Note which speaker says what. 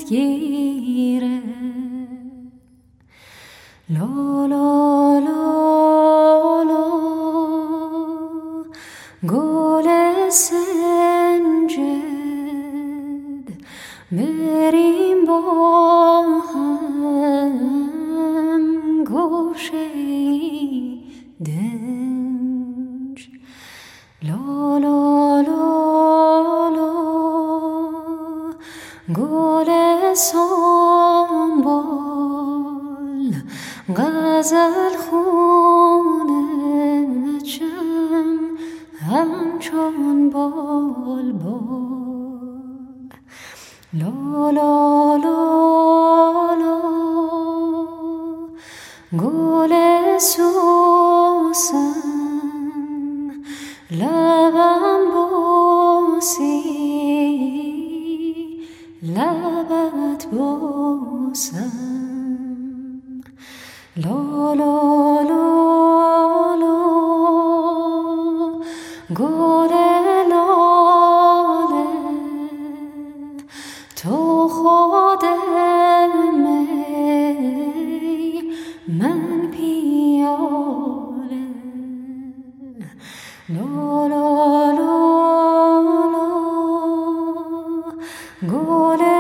Speaker 1: گیره لا لا لا لا گل سنجد بریم با هم گوشه دنج لا لا لا لا گل سنبل غزل خونه چم همچون بال بال لا لا لا لا گل سوسن لبم بوسی لبت بوسم لا لا لا لا گل لاله تو خود می من پیاله لا لا لا لا گل